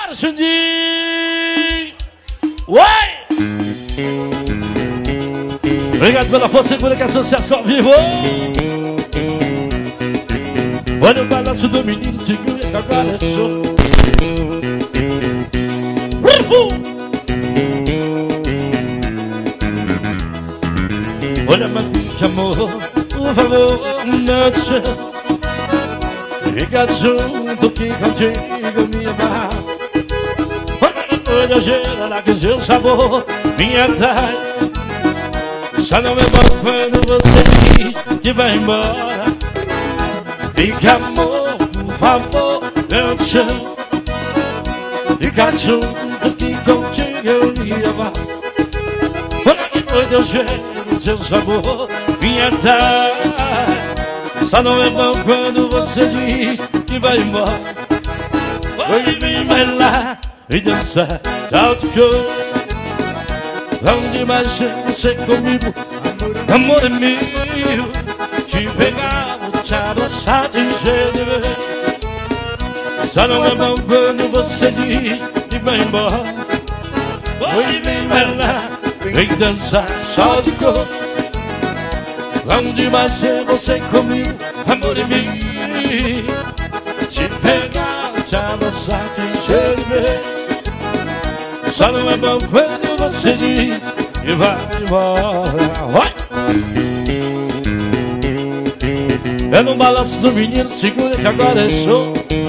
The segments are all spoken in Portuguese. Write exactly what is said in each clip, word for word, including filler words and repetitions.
Bora, Xandinho! Uai! Obrigado pela força, segura que a associação vivo. Olha o balanço do menino, segura que agora é show. Olha, mas de amor, por favor, não te chama. Fica junto que contigo me amar. Olha, gera lá que o seu sabor me atrai. Só não é bom quando você diz que vai embora. Fica, amor, por favor, não te chama. Fica junto que contigo eu me amar. Olha, depois eu gero o seu sabor me atrai. Só não é bom quando você diz que vai embora. Oi, vem bailar e dançar, tchau, tchau. Onde mais você comigo, amor é meu. Te pegar, te abraçar, te encher de ver. Só não é bom quando você diz que vai embora. Oi, vem bailar, vem dançar, só de cor. Onde mais ser você comigo, amor em mim. Te pegar, te abraçar, te encher de ver. Só não é bom quando você diz que vai embora. Vai! É no balanço do menino, segura que agora é show.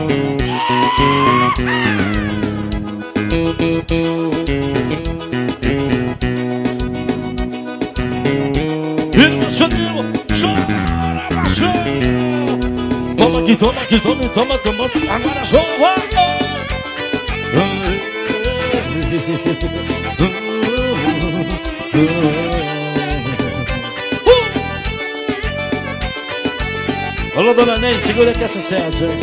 Toma aqui, toma aqui, toma, toma, toma, agora sou uh! Alô, dona Ney, segura que é sucesso, hein?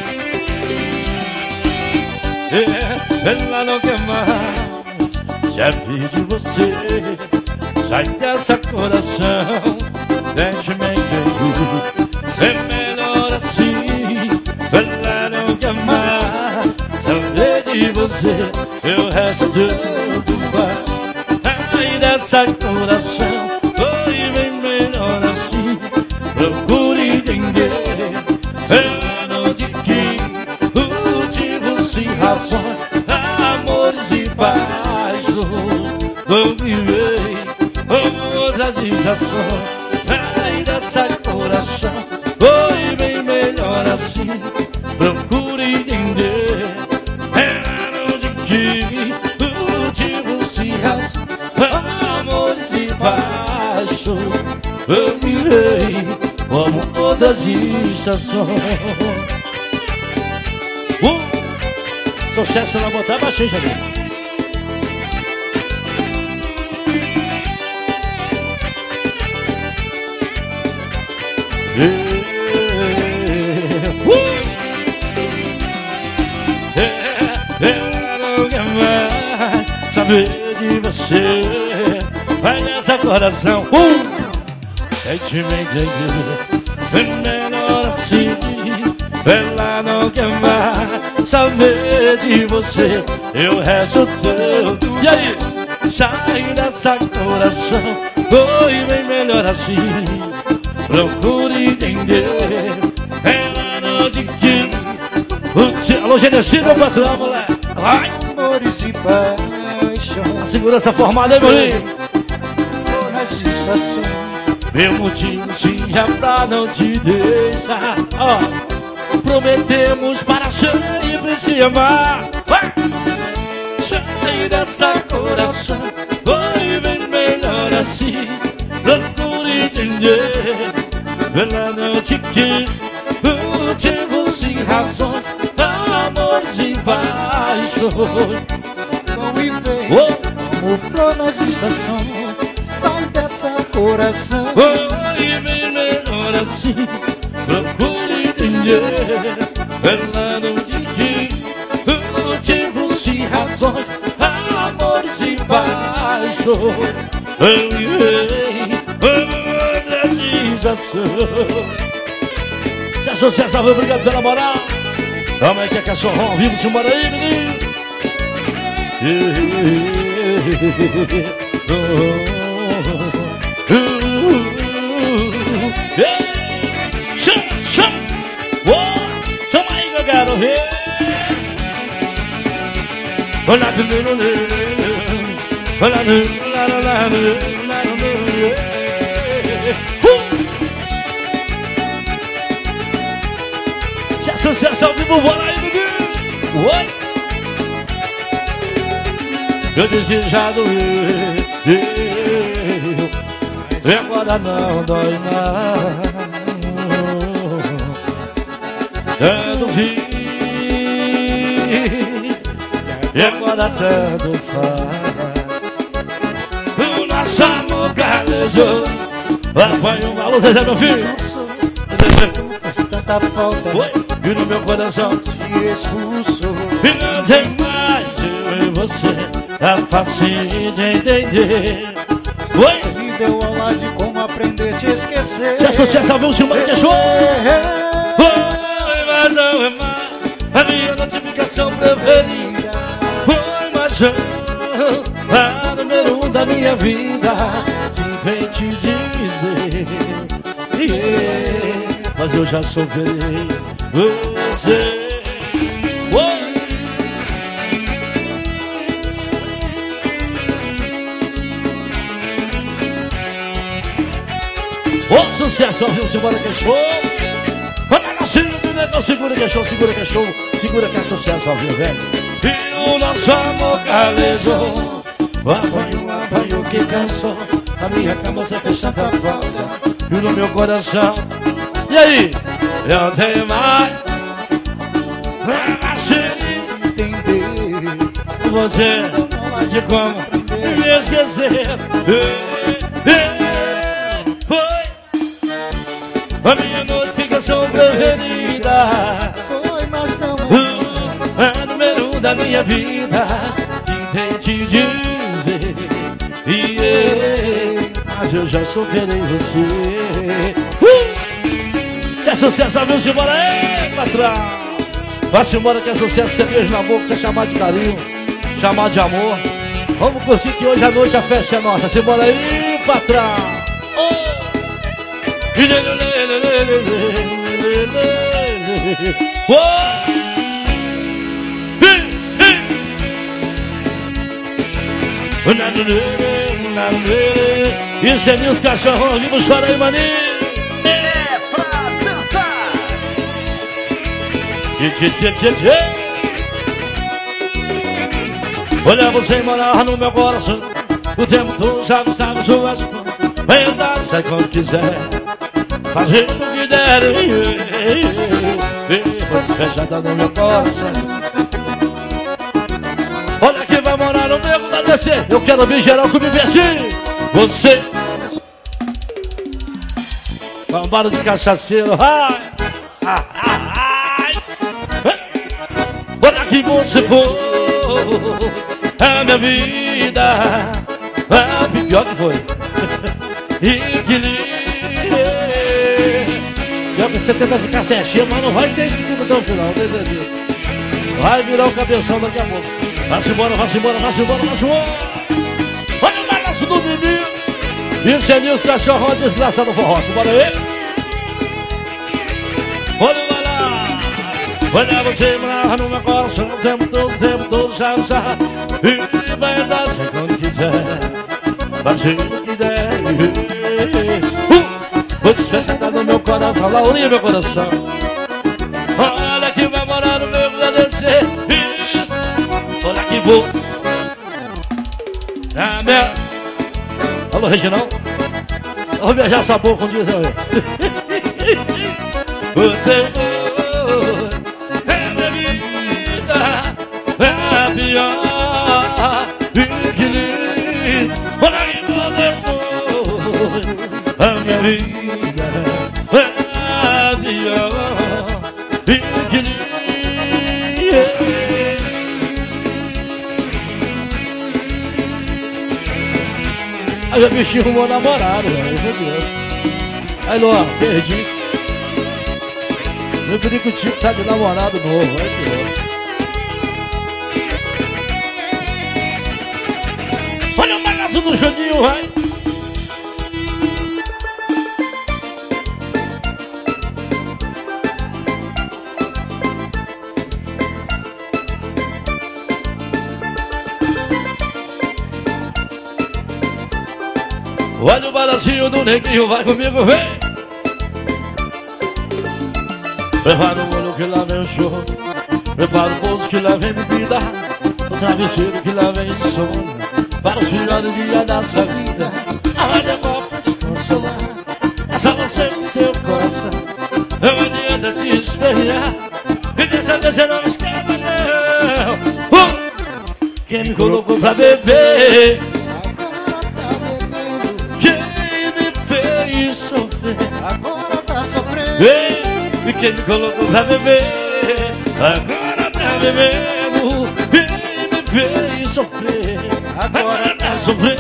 Ela não quer mais, já pedi você. Sai dessa coração, deixe-me entender. É melhor assim, ela não quer mais saber de você. Eu resto tudo vai. Sai dessa coração, oi, bem melhor assim. Procure entender. Ela não te quis, motivos e razões, amores e paixões. Vou viver outras sensações. Sai dessa coração, oi, bem melhor assim. Procure entender. Ela não te quis, motivos e razões, amores e paixões. Eu virei como outras estações. uh! Sucesso na botar baixinho, gente. Yeah. Uh! Ela não quer mais saber de você. Vai nessa coração, uh! Deixe-me entender. É melhor assim. Ela não quer mais saber de você. Eu resto tudo. E aí? Sai dessa coração, oi, bem melhor assim. Procure entender. Ela não te quis. Alô, Genesi, meu patrão, moleque. Vai! Amores e paixão. A segurança formada, hein, Bolinho? Nas estações. Meu motivo tinha pra não te deixar. Ó, prometemos para sempre se amar. Vai! Sai dessa coração, oi, bem melhor assim. Procure entender. Ela não te quis, motivos e razões, amores e paixões. Vão e vem, Oh! como flor nas estações. Sai dessa coração, Oi, bem melhor assim. Procure entender. Ela não te quis, motivos e razões, amores e paixões. Eu irei, outras estações. Se associação, obrigado pela moral. Toma aí que é cachorrão, vivo, se embora aí, menino. Chama, chama. Chama aí que eu quero ver. Olha do meu olho. Olha do meu olho. Se associação vivo, bora aí, bebê. Oi. Eu desejado eu, e agora não dói mais. Tanto vi, e agora tanto faz. O nosso amor galejou. Apanhou uma luz, já meu filho. Tanta falta. Oi. E no meu coração te expulsou. E não tem mais eu e você. É fácil de entender. Oi. Me deu aula de como aprender a te esquecer. Se associação viu o Silmar que deixou. Oi, mas não é mais a minha notificação preferida. Foi mais um, a número um da minha vida. Te vem te dizer, yeah, mas eu já superei você. Oi. Ô, sucesso, viu? Segura que é show. Olha na cima do negócio, segura que é show, segura que é show. Segura que é sucesso, viu, velho? E o nosso amor calejou. Apanhou, apanhou que cansou. A minha cama só fez tanta falta. E no meu coração. E aí? Eu tenho mais pra entender você de como me esquecer. Foi a minha notificação preferida. Foi, mas não é o número um da minha vida. Tentei te dizer, yeah, mas eu já superei você. uh! Se é sucesso, viu, simbora aí, patrão. Vai-se embora que é sucesso, você beijo na boca, você chamar de carinho, chamar de amor. Vamos curtir que hoje à noite a festa é nossa. Simbora aí, patrão. Oh! Isso é meus cachorros, vamos chorar aí, maninho. É pra dançar. Tchê, tchê, tchê, tchê, tchê. Olha, você morar no meu coração. O tempo todo sabe, sabe suas mãos. Vem andar, sai quando quiser, fazer o que der. Você já tá no meu coração. Olha quem vai morar no meu vai descer. Eu quero ver geral comigo assim. Você vambora de cachaceiro. Ai, ai, ai. Olha que você foi a minha vida. Ah, pior que foi. E que lindo. Você tenta ficar certinho, mas não vai ser isso tudo até o final, entendeu? Vai virar o cabeção daqui a pouco. Vai-se embora, vai-se embora, vai-se embora, vai-se embora. Olha o balaço do Bibi. Isso é Nilson Cachorrão, desgraçado forró. Bora aí. Olha o balaço. Olha você morar no meu coração. O tempo todo, o tempo todo, já, já. E vai andar sem quando quiser, fazer o que der. Vou despertar no meu coração, Laurinha, meu coração. Olha que vai morar no meu agradecer. Isso. Olha que vou. Ah, meu. Alô, Reginão. Vou viajar essa boca um dia. Você foi, é minha vida, é a pior. E que lindo. Olha que você foi, a minha vida, é a pior. E que lindo. Aí o bichinho arrumou namorado, velho, meu Deus. Aí, Luan, perdi. Meu perico-tico tá de namorado novo, olha que louco. abraço do Juninho, vai. Olha o balancinho do neguinho, vai comigo, vem. Prepara o olho que lá vem o choro, prepara o bolso que lá vem bebida, o travesseiro que lá vem sono, para os filhotes dia da sua vida. A rádio é boa pra te consolar, é só você no seu coração. Não adianta se espelhar, e dessa vez você não escapa não. uh! Quem me colocou pra beber, agora tá sofrendo. Ei, e quem me colocou pra beber, agora tá bebendo. Quem me fez sofrer, agora tá sofrendo.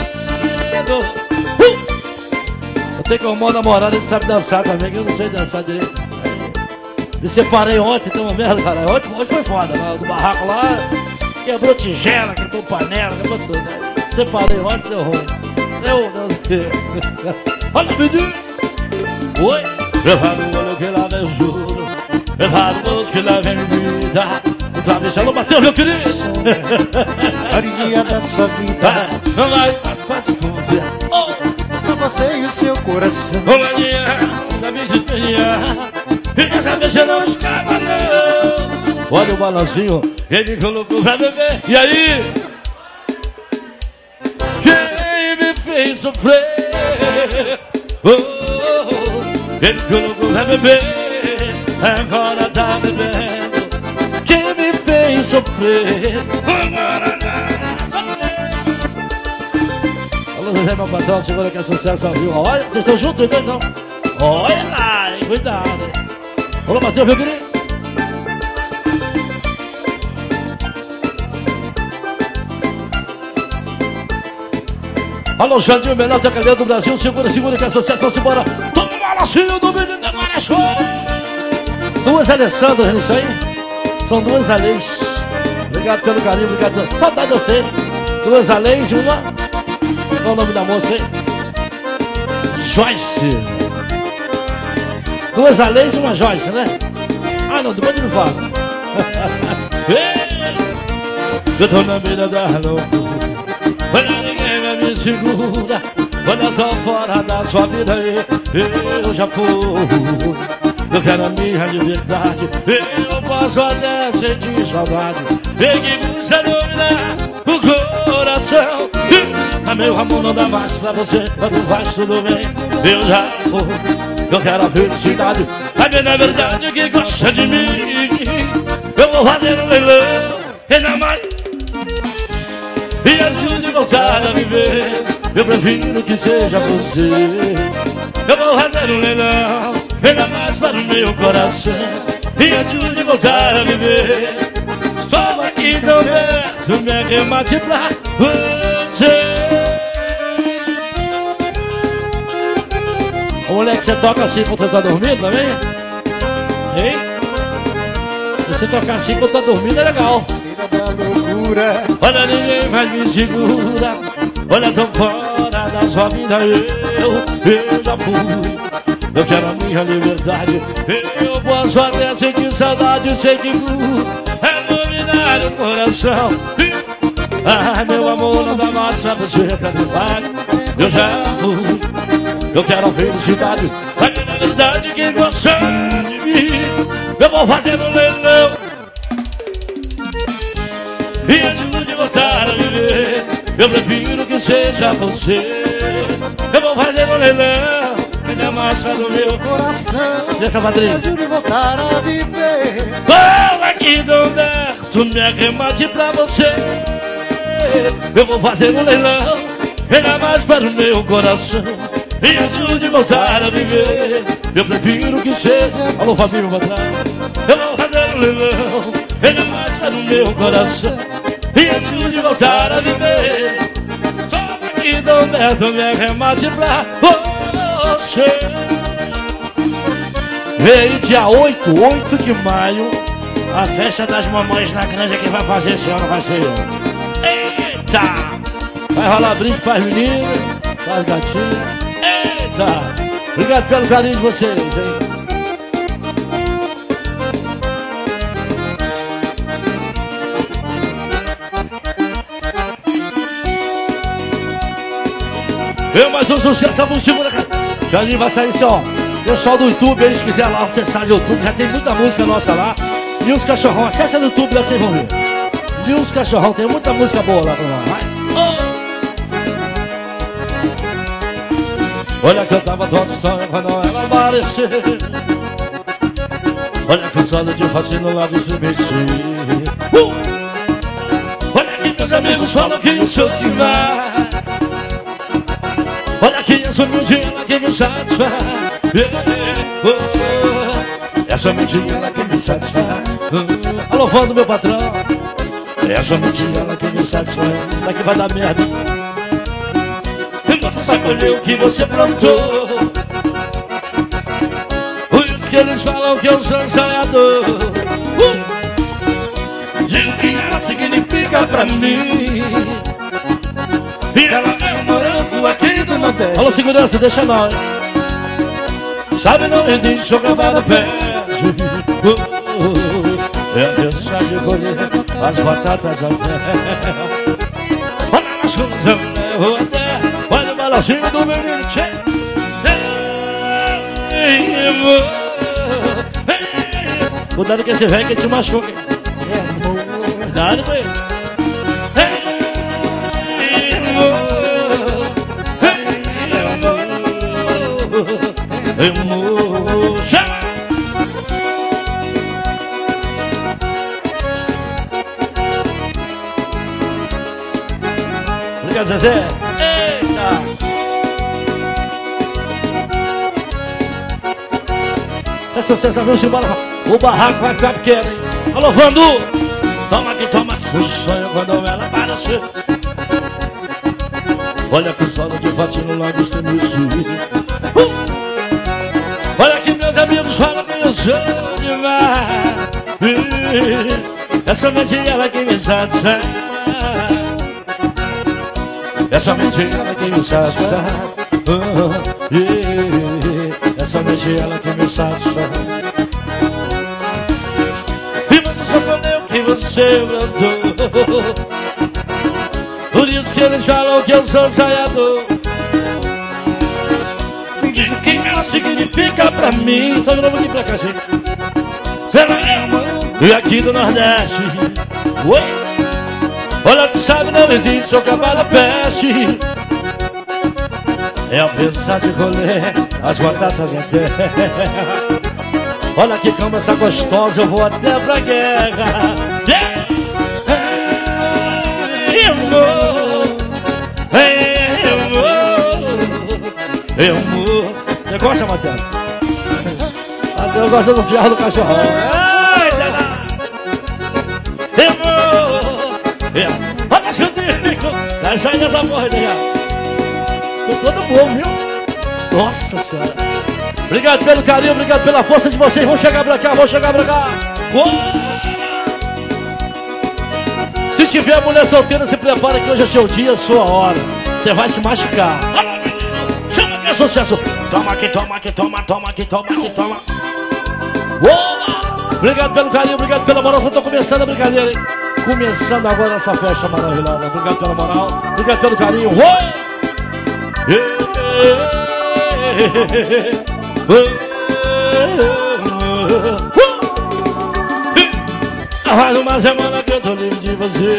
uh! Eu tenho que arrumar um namorado que sabe dançar também, que eu não sei dançar direito. Me separei ontem, então uma merda, cara. Ontem, ontem foi foda, lá do barraco lá. Quebrou tigela, quebrou panela, quebrou tudo. Aí, separei ontem, deu ruim. Eu não sei. Olha o menino. Oi. Prepara o olho que lá vem o juro, prepara o bolso que lá vem vida. O travesseiro bateu, meu querido. Dia da sua vida. Ah, não vai pra desconfiar. Oh. Só você e o seu coração. Uma dia, da minha espelhar, e dessa vez você não escapa não. Olha o balancinho, quem me colocou pra beber. E aí? Quem me fez sofrer, oh, oh. Quem me colocou pra beber, agora tá bebendo. Quem me fez sofrer, agora tá sofrendo. Alô, Zé, meu patrão, segura que é sucesso ao vivo. Olha, vocês estão juntos, vocês dois não? Olha lá, hein, cuidado, hein. Alô, Matheus, meu querido. Alô, Jandinho, melhor teclado do Brasil. Segura, segura que é sucesso, vamos embora. Toma o balancinho do menino, agora é show. Duas Alessandras nisso aí. São duas Aleis. Obrigado pelo carinho, obrigado pelo... Saudade eu sei. Duas Aleis e uma... Qual é o nome da moça aí? Joyce. Duas Aleis e uma Joyce, né? Ah, não, depois ele fala. Eu tô na beira da loucura, olha, ninguém vai me segura. Quando eu tô fora da sua vida, eu já fui. Eu quero a minha liberdade, eu posso até sentir saudade. Vem que você dominar o coração. Mas meu amor não dá mais pra você, quando vai tudo bem, eu já fui. Eu quero a felicidade, a minha verdade que gosta de mim. Eu vou fazer um leilão, ainda mais, e ajude a voltar a viver. Eu prefiro que seja você. Eu vou fazer um leilão, ainda mais para o meu coração, e ajude a voltar a viver. Estou aqui tão perto, me arremate pra você. Ô moleque, você toca assim quando você tá dormindo também? Hein? Você tocar assim quando tá dormindo é legal. Loucura. Olha, ninguém mais me segura. Olha, tão fora da sua vida, eu, eu já fui. Eu quero a minha liberdade, eu posso até sentir saudade. Sei que é dominar o coração. Ai, meu amor, não dá mais pra você, tá de paz. Eu já fui. Eu quero a felicidade, a minha verdade que gosta de mim. Eu vou fazer um leilão, e antes de voltar a viver, eu prefiro que seja você. Eu vou fazer um leilão, ainda mais para o meu Coração, dessa madrinha. ajude a voltar a viver. Vou aqui do verso, me arremate pra você. Eu vou fazer um leilão, ainda mais para o meu coração, e ajude a voltar a viver. Eu prefiro que seja... Alô, Fabinho, meu patrão. Eu vou fazer um leilão, ainda mais para o meu coração, e ajude a voltar a viver. Só aqui do Beto me arremate pra você. Vem dia oito, oito de maio, a festa das mamães na granja. Quem vai fazer esse ano vai ser eu. Eita! Vai rolar brinde para as meninas, para as gatinhas. Eita! Obrigado pelo carinho de vocês, hein? Eu mais um sucesso, vamos segura, cara. Já a gente vai sair assim, ó. Pessoal do YouTube, eles quiserem lá acessar no YouTube, já tem muita música nossa lá. E os cachorrão, acessa no YouTube lá que vocês vão ver. E os cachorrão, tem muita música boa lá pra nós. Vai. Oh. Olha que eu tava todo sonho quando ela apareceu. Olha que os olhos de fascínio lá se mexer. uh. Olha que meus amigos falam que o senhor tiver. Olha que essa mentira ela que me satisfaz. yeah. oh, oh. Essa mentira ela que me satisfaz. uh. Alô, fã do meu patrão. Essa mentira ela que me satisfaz. Isso aqui vai dar merda. Você só colheu o que você plantou. Por isso que eles falam que eu sou um sonhador. uh. Diz o que ela significa pra mim. E ela é um morango aqui do Nordeste. Alô, segurança, deixa nós. Sabe, não existe chocolate no pé. uh, uh, É deixar de colher as batatas ao pé. Olha nas coisas, eu levo até. Olha o balancinho do menino. Cuidado com esse velho que te machuca. Cuidado com ele. Obrigado, Zezé. Eita! Essa sensação se embora. O barraco vai ficar pequeno, hein? Alô, Vandu! Toma que toma, surge sonho quando ela aparecer. Olha que o solo de fatinho lá do estremeci. uh! Olha que meus amigos falam que eu sou demais. uh! Essa mentira ela que me satisfaz. Essa mentira ela que me satisfaz. uh! yeah. Essa mentira ela que me satisfaz. E você só comeu o que você plantou. Por isso que eles falam que eu sou sonhador. Me diz o que ela significa pra mim. Sabe o nome aqui pra cá, gente? Ela é uma e aqui do Nordeste. Oi. Olha, tu sabe, não existe o cavalo da peste. É a pensar de colher as batatas em terra. Olha que cama essa gostosa, eu vou até pra guerra. yeah. Eu morro, eu morro, eu morro. Você gosta, Matheus? Matheus gosta do fiado do cachorrão. Eu morro. Olha o Chico, vai sair dessa porra aí. Tô todo bom, viu? Nossa senhora. Obrigado pelo carinho, obrigado pela força de vocês. Vão chegar pra cá, vão chegar pra cá. Uou! Se tiver mulher solteira, se prepara que hoje é seu dia, sua hora. Você vai se machucar. Chama que é sucesso. Toma que toma, que toma, toma, que toma, que toma. Uou! Obrigado pelo carinho, obrigado pela moral. Só tô começando a brincadeira, hein? Começando agora essa festa maravilhosa. Obrigado pela moral, obrigado pelo carinho. Uou! Faz uma semana que eu tô livre de você.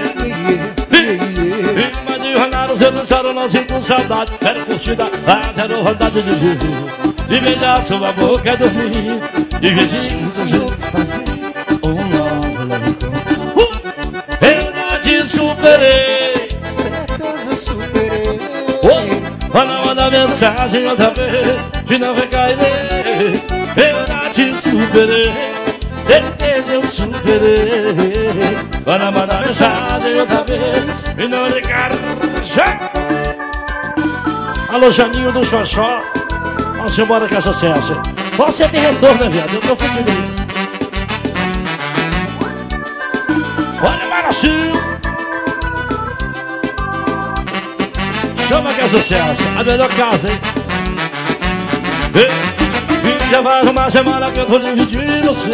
Mas de jornada você dançaram, não sinto saudade. Quero curtida, quero vontade de viver. De beijar sua boca, dormir. De vizinho, fazer um novo love. Eu não te superei. Certeza superei. Quando manda mensagem outra vez, de não recairei. Eu não te superei. Certeza eu superei. Quando manda mensagem outra vez, e não ligar. Já! Alô, Janinho do Xoxó. Vamos embora com essa sucesso. Só você tem retorno, né, viado? Eu tô fudido aí. Olha, Maracinho. que é sucesso, a melhor casa, hein? E já vai uma semana que eu tô livre de você.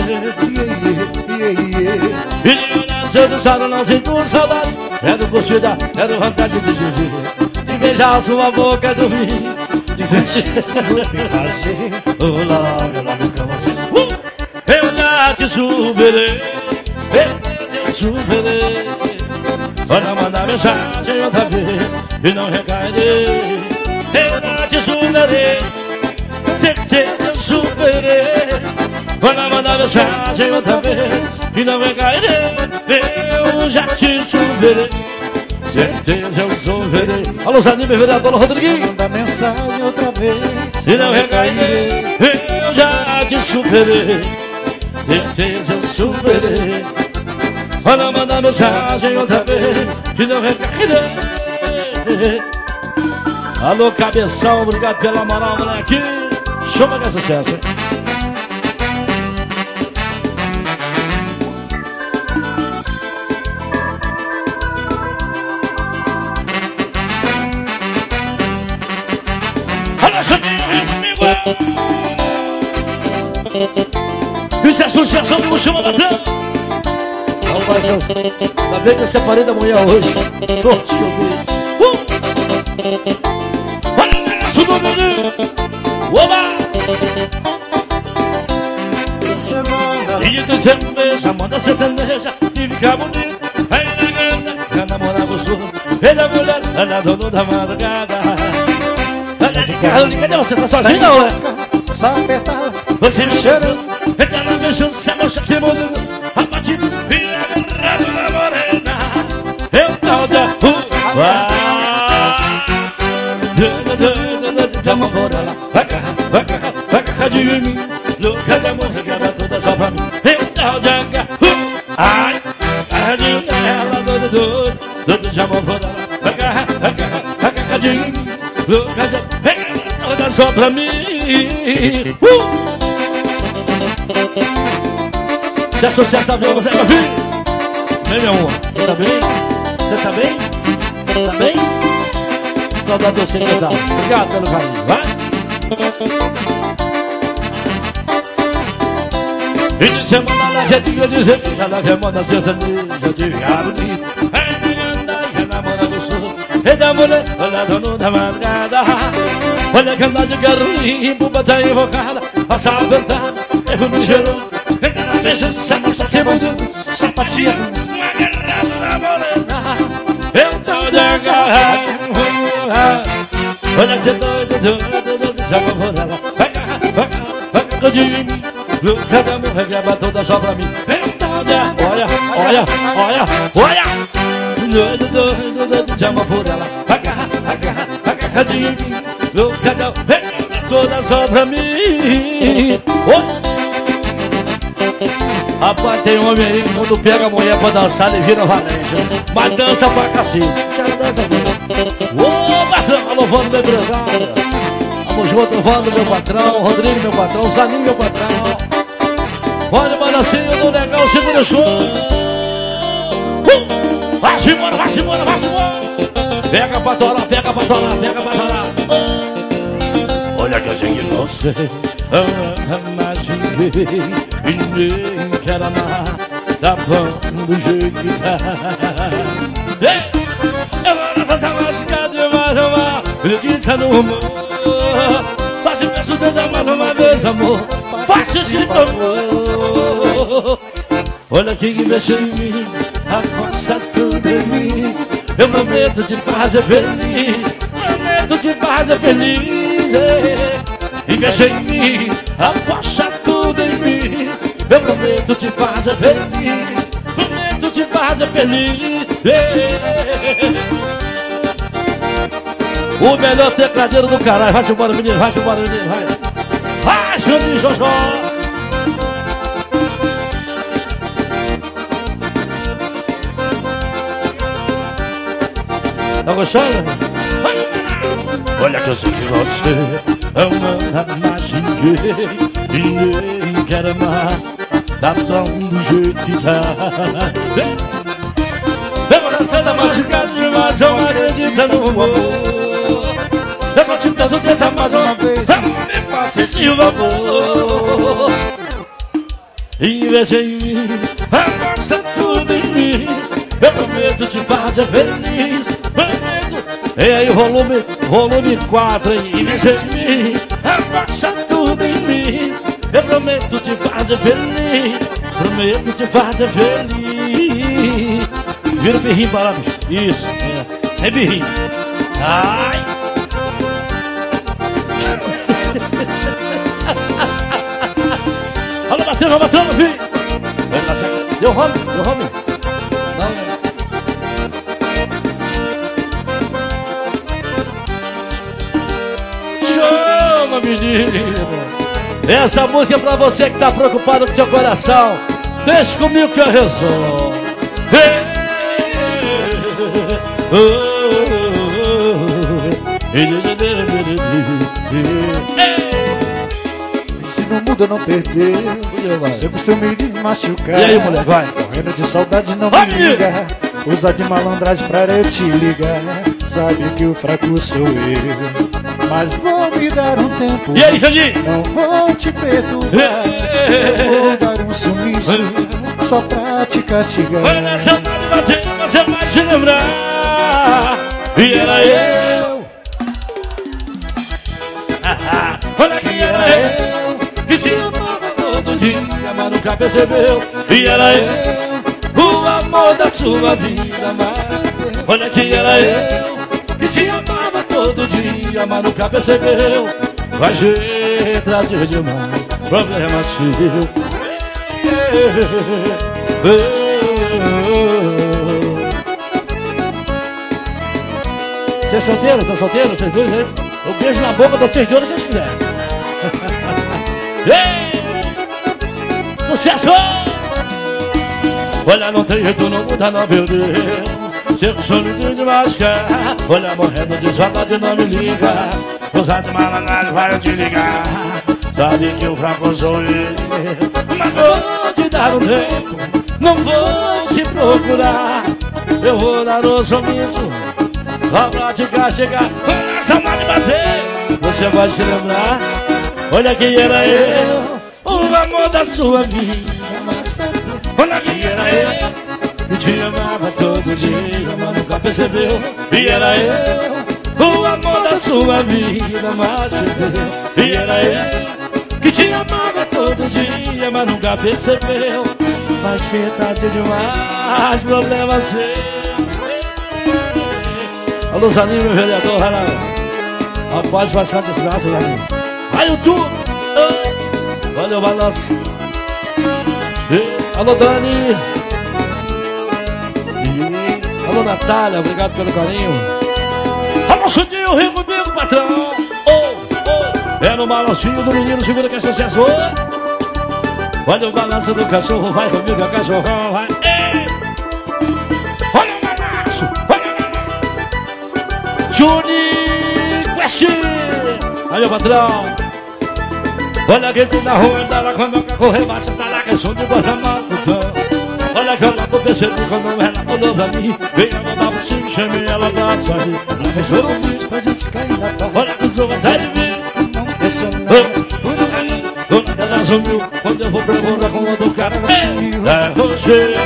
E de olhar seu do sado, não sinto saudade. É do curtida, é do vontade de viver. De beijar sua boca, dormir. De sentir me fazer. Oh, lá, lá, lá, nunca você. Eu já te superei. Eu te superei. Olha, mandar mensagem outra vez e não recairei. Eu já te superei. Certeza eu superei. Olha, mandar mensagem outra vez e não recairei. Eu já te superei. Certeza eu superei. Alô, Zaninho, vereador Rodriguinho. Manda mensagem outra vez e não recairei. Eu já te superei. Certeza eu superei. Olha, mandar mensagem outra vez e não recairei. Alô, Cabeção, obrigado pela moral, moleque. Chama que é sucesso, hein? Olha, Juninho, amigo. Isso é sucesso do Chama Batão. Ainda bem que eu separei da mulher hoje. Sorte que eu dei. Uh! Olha o negócio do menino. Oba! E de cerveja, manda sertaneja e fica bonito. Aí na gana, quer namorar o sul. Ele é mulher, ela é dono da madrugada. Olha de carro, cadê você? Tá sozinho não, é? Só apertar. Você me cheira. Entra na beijão, se amocha que muda. A batida e agarrado na morena. Eu tal da rua. De amor por ela. Vai agarrar, vai agarrar, vai agarrar de mim. Louca de amor, regrava toda só pra mim. Eu tal de agarrar. Ai, agarradinho nela, doido, doido. Doido de amor por ela. Vai agarrar, vai agarrar, vai agarrar de mim. Louca de amor, regrava toda só pra mim. Uh! Se é sucesso, avião, você vai vir. Vem, meu amor. Você tá bem? Você tá bem? Tá bem? Saudade de você, que tá. Obrigado pelo carinho, vai? E de semana na redinha de gente, ela quer mandar sertaneja de viado bonito. Ai, menina, que namora do sul. E da mulher, olha dono da madrugada. Olha que anda de carro limpo, bota invocada. Passa a ventana, erro no cheiroso. Veja essa moça que mudou, sapatinha, agarrado na morena. Eu tô de agarrar. Olha que doido, doido, doido, joga por ela. Vai agarrar, vai agarrar, vai agarrar de mim. Louca de amor, regrava toda só pra mim. Eu tô de agarrar. Olha, olha, olha, olha. Doido, doido, doido, chama por ela. Vai agarrar, vai agarrar, vai agarrar de mim. Louca de amor, regrava toda só pra mim. Oi. Rapaz, tem homem aí que quando pega a mulher pra dançar, ele vira valente. Mas dança pra cacete. Quero dança mesmo. Ô, patrão, alô, Vando, meu empresário. Vamos junto, Vando, meu patrão. Rodrigo, meu patrão. Zaninho, meu patrão. Olha o balancinho do legal, segura o show. Uh! Vai-se embora, vai-se embora, vai-se embora. Pega pra torar, pega pra torar, pega pra torar. Olha que eu sei que você ama mais de ninguém. E nem quer amar, tá bom do jeito que tá. Ei! Agora só tá machucado e vai amar. Acredita no amor. Só se peço tenta mais uma vez, amor. Faça esse favor. Olha quem investiu em mim, aposta tudo em mim. Eu prometo te fazer feliz. Prometo te fazer feliz. Investe em mim, aposta tudo em mim. Eu prometo te fazer feliz. Prometo te fazer feliz. O melhor tecladeiro do caralho. Vai-se embora, menino, vai-se embora, menino, vai. Vai, Juninho, Jojó. Tá gostando? Olha que eu sei que você ama mais ninguém. E nem quer amar, tá tão do jeito que tá. Meu coração tá machucado demais, eu não acredito no amor. Eu só te peço, tenta mais uma vez. Me faça esse favor. Investe em mim, aposta tudo em mim. Eu prometo te fazer feliz. Prometo. E aí, volume, volume quatro, investe em mim, aposta tudo em mim. Eu prometo te fazer feliz. Prometo te fazer feliz. Vira o birrinho para lá, bicho. Isso, é. Sem birrinho. Ai. Alô, bateu, alô, bateu, meu filho. Deu home, deu home. Não, não. Chama, menina. Essa música é pra você que tá preocupado com seu coração. Deixa comigo que eu resolvo. Se no mundo não perder, seu costume de machucar. E aí, mulher, vai. Morrendo de saudade, não vai, me liga. Usa de malandragem pra eu te ligar. Sabe que o fraco sou eu, mas vou me dar um tempo. E aí, Jandir? Não vou te perturbar. Eu vou dar um sumiço só pra te castigar. Olha nessa tarde batendo, você vai te lembrar. E era eu. Olha que era eu que te amava todo dia, mas nunca percebeu. E era eu, o amor da sua vida. Mas olha que era eu que te amava todo dia, mas nunca percebeu. Vai trazer demais problema seu. Você é solteiro? Tá solteiro? Vocês dois aí? Eu beijo na boca de vocês dois se vocês quiserem. Sucesso! Olha, não tem jeito, não muda não, meu Deus. Seu sonho de machucar. Olha, morrendo de saudade, não me liga. Usar de malandragem vai eu te ligar. Sabe que o fraco sou eu, mas vou te dar um tempo. Não vou te procurar. Eu vou dar um sorriso só pra te castigar. Quando a saudade bater, você vai se lembrar. Olha quem era eu, o amor da sua vida. Olha quem era eu, que te amava todo dia, mas nunca percebeu. E era eu, o amor da sua vida, mas perdeu. E era eu que te amava todo dia, mas nunca percebeu. Mas você tá demais, problema seu. Alô, Zaninho, meu vereador, vai lá. Rapaz, vai ficar desgraça, Zaninho. Vai, YouTube! Valeu, balanço. Alô, Dani. E... alô, Natália, obrigado pelo carinho. Alô, Chudinho, rio comigo, patrão. Oh, oh. É no balancinho do menino, segura que é sucesso. Olha o balanço do cachorro, vai comigo, é cachorrão, vai. Ei. Olha o balanço, olha o balanço. Juni Quest. Olha o patrão. Olha que tu na rua, anda lá quando eu carro rebate, tá lá que som de boa matutão. Olha que eu lá tô percebi quando ela falou pra mim. Vem a mandar você, chamei ela pra sair. Lá que eu não fiz pra gente cair na tarde. Olha que o som vai de ver. Não deixa nada, tudo bem. Dona dela sumiu, quando eu vou pra bunda com outro cara, ela sumiu. É você.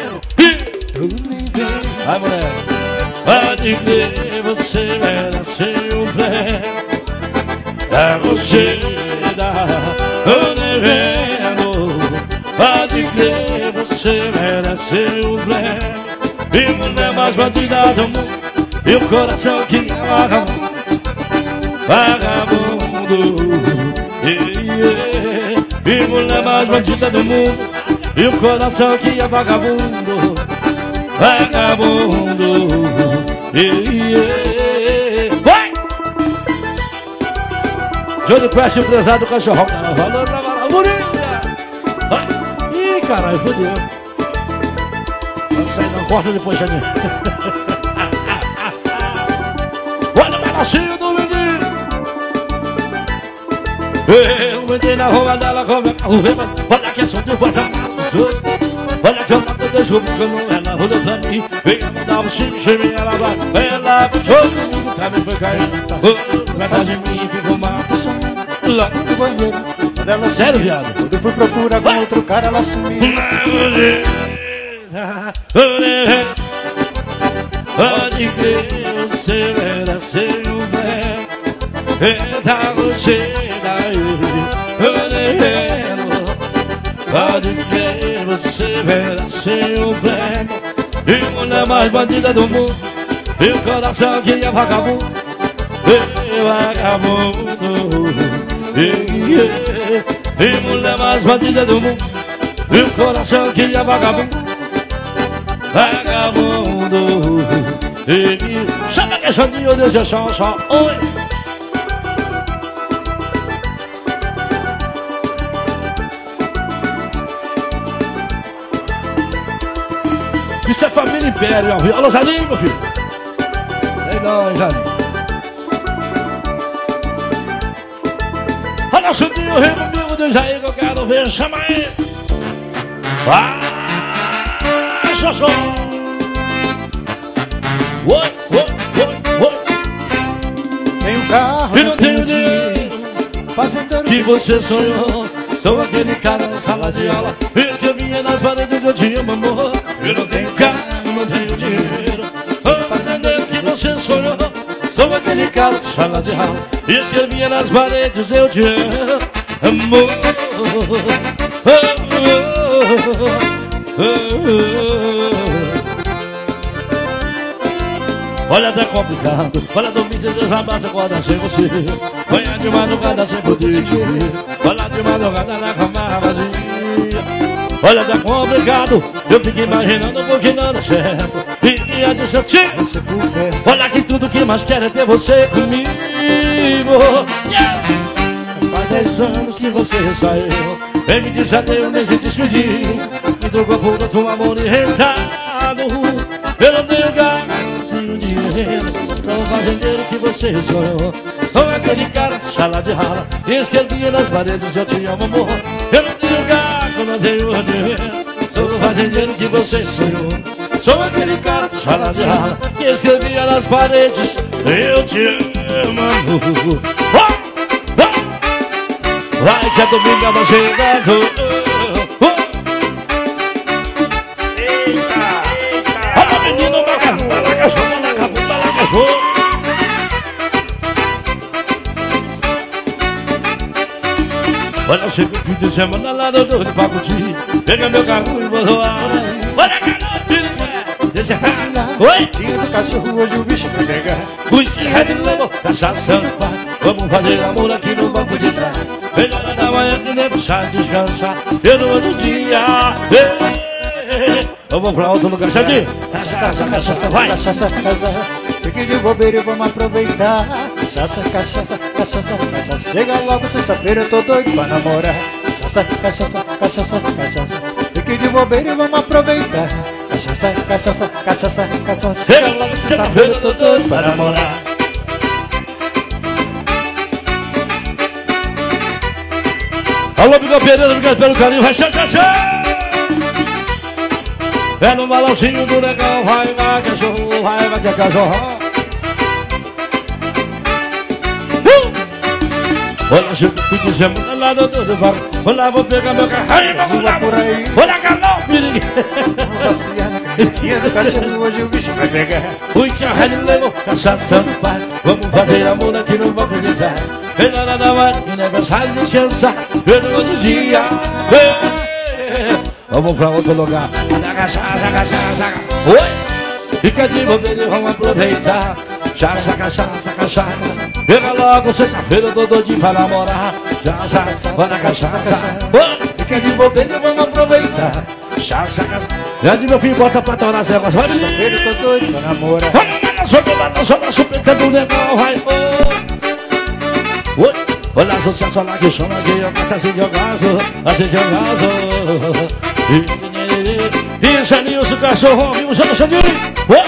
Vai, mulher. Pode crer, você merece um prêmio. É você. Eu devendo. Pode crer, você merece o prêmio. E mulher mais bandida do mundo, e o coração que é vagabundo, vagabundo. Yeah, yeah. E mulher mais bandida do mundo, e o coração que é vagabundo, vagabundo. Yeah, yeah. Vai! Júlio Quest, empresário do cachorrão. Valeu, trabalho, Murinha! Vai! Ih, caralho, fodeu. Vamos sair, não corta depois, Janine. Olha o balancinho do menino. Eu entrei na rua dela com meu carro. Olha que é som de bota. Olha que eu mato desculpa quando ela olhou pra mim. Veio mandar um chime-chime, ela vai. Ela puxou comigo, também foi caindo. Vai atrás de mim, ficou mal. Lá no banheiro. Ela sério, viado? Quando eu fui procurar com outro cara, ela sumiu. Pode crer, você merece um bem. Eita, você daí. Pode crer, você merece um bem. E mulher mais bandida do mundo. E o coração que é vagabundo. E vagabundo. E, e mulher mais bandida do mundo. E o coração que é vagabundo. Vagabundo. E chama que chama de Deus é só, só. Oi. Isso é família Império, viu? Alô, Zaninho, meu filho. Legal, hein, Zaninho? Olha, Sandinho, o rei do amigo do Jair, que eu quero ver. Chama aí. Ah, só, só. Oi, oi, oi, oi. Tem um carro, e não tenho dinheiro. Fazendeiro que você sonhou. Sou aquele cara na sala de aula. Escrevinha nas paredes, eu te amo, amor. Eu não tenho carro, não tenho dinheiro. Sou fazendeiro que você sonhou. Sou aquele cara na sala de aula. Escrevinha nas paredes, eu te amo, amor. Olha, tá complicado. Olha, dormir sem Deus, abraça, acorda sem você. Banha de madrugada sem poder te ver. Olha, de madrugada na cama vazia. Olha, tá complicado. Eu fico imaginando porque não dá certo. E que é de sentir. Olha que tudo que mais quero é ter você comigo. Yeah! Faz dez anos que você saiu. Vem me dizer adeus, nem se despedir. Me trocou por outro amor inventado. Eu não tenho gato. Sou o fazendeiro que você sonhou. Sou aquele cara de sala de rala. Escrevia nas paredes, eu te amo, amor. Eu não tenho carro, não tenho dinheiro. Sou o fazendeiro que você sonhou. Sou aquele cara de sala de rala. Que escrevia nas paredes, eu te amo, amor. Oh! Oh! Vai que a domingo vai chegando. Eita, eita. Olha o menino, vagabundo, vagabundo. Olha, chega o fim de semana lá no doido pra curtir. Pega meu carro e vou zoar. Olha, garoto, deixa eu oi? Dia do cachorro, hoje o bicho vai pegar. O esquerdo levou, cachaça no par. Vamos fazer amor aqui no banco de trás. Melhor da manhã que nem precisar descansar. Eu no outro dia eu vou pra outro lugar, Xandinho. Cachaça, cachaça, vai. Cachaça, cachaça. Fique de bobeira e vamos aproveitar. Cachaça, cachaça, cachaça, cachaça. Chega logo sexta-feira, eu tô doido pra namorar. Cachaça, cachaça, cachaça, cachaça. Fique de bobeira e vamos aproveitar. Cachaça, cachaça, cachaça, cachaça. Chega logo sexta-feira, eu tô doido pra namorar. Alô, Miguel Pereira, obrigado pelo carinho. Vai, tchau, tchau, tchau. É no balancinho do negão, vai, vai, cachorro, vai, vai, que cachorro. Uh! Olha, chega o fim de semana lá no do bar. Olha, vou pegar meu carro e vamos lá por aí. Olha, galão, perigo. Vamos passear na carretinha do cachorro, hoje o bicho vai pegar. O enxerrado levou, cachaça no par. Vamos fazer amor aqui no banco de trás. Melhor da manhã, aniversário de descansar. Pelo outro dia. Vamos pra outro lugar. Cachaça, cachaça. Oi! Fica de bobeira e vamos aproveitar. Cachaça, cachaça, cachaça. Pega logo, sexta-feira eu tô doidinho pra namorar. Cachaça, bora cachaça. Oi! Fica de bobeira e vamos aproveitar. Cachaça, cachaça. Já de meu filho, bota pra torar as éguas. Vai, sexta-feira eu tô doido pra namorar. Vamos lá, só que lá, só na chupeta do negão. Vai, oi! Olha a associação lá que chama que eu gosto assim de eu gosto. Assim de eu gosto. E Janilson, cachorro, viu? Chama, Xandinho. Oi!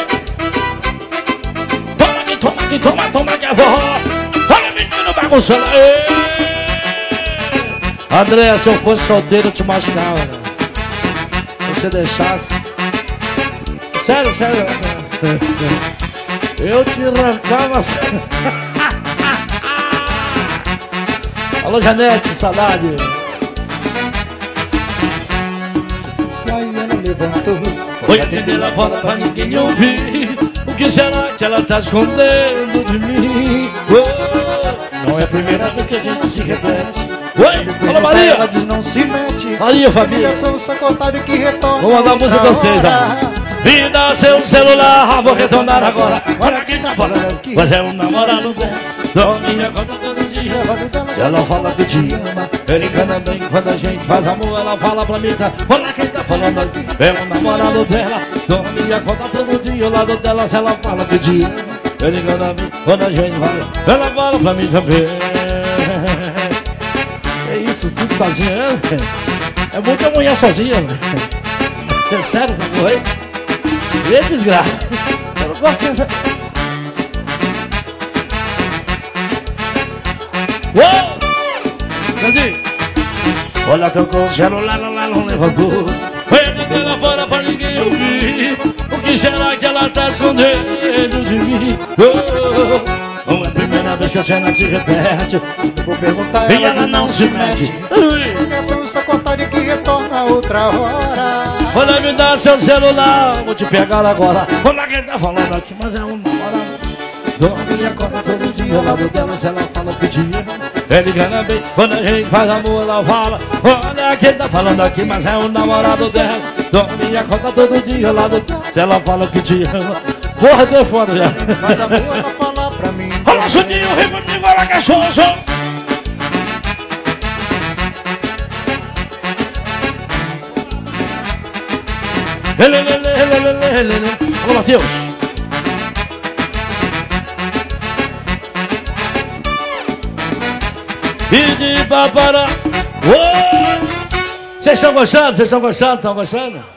Toma aqui, toma aqui, toma, toma aqui a forró. Olha, menino bagunçando. André, se eu fosse solteiro, eu te machucava. Se você deixasse, Sério, sério. Eu te arrancava. Alô, Janete, saudade. Aí ela levantou. Foi atender lá fora pra ninguém ouvir. O que será que ela tá escondendo de mim? Oh, não é a primeira vez que a gente se repete. Oi, alô Maria. Ela diz não se mete. Maria, família. Ligação sacotada que retorna. Vou mandar a música pra vocês, ó. Me dá seu celular, vou retornar agora. Olha quem tá falando aqui. Mas é um namorado dela. Dorme e acorda todo dia. Ela fala que te ama. Ele engana bem quando a gente faz amor. Ela fala pra mim, tá? Olha quem tá falando aqui. É um namorado dela. Dorme e acorda todo dia. Ao lado dela, se ela fala que te ama. Ele engana bem quando a gente fala. Ela fala pra mim também. É isso, tudo sozinha, né? É muita mulher sozinha, né? É sério essa porra aí? E desgraça. Eu não gosto dessa. Uou! Candinho! Olha, tocou o celular, ela não levantou. Foi ligando lá fora pra ninguém ouvir. O que será que ela tá escondendo de mim? Oh, não é a primeira vez que a cena se repete. Vou perguntar, e ela não se mete. A ligação está cortada e que retorna outra hora. Olha, me dá seu celular, vou te pegar agora. Olha quem tá falando aqui, mas é um namorado. Dorme e acorda todo dia, ao lado dela, se ela fala que te ama. Ele engana bem, quando a gente faz amor, ela fala. Olha quem tá falando aqui, mas é um namorado dela. Dorme e acorda todo dia, ao lado dela, se ela fala que te ama. Porra, tô foda já. Faz amor, ela fala pra mim. Olha, Juninho, ri comigo, olha que sou, sou. Ele, ele, ele, ele, ele, ele, ele. Alô, Matheus. E de papará. Vocês estão gostando? Vocês estão gostando? Estão gostando?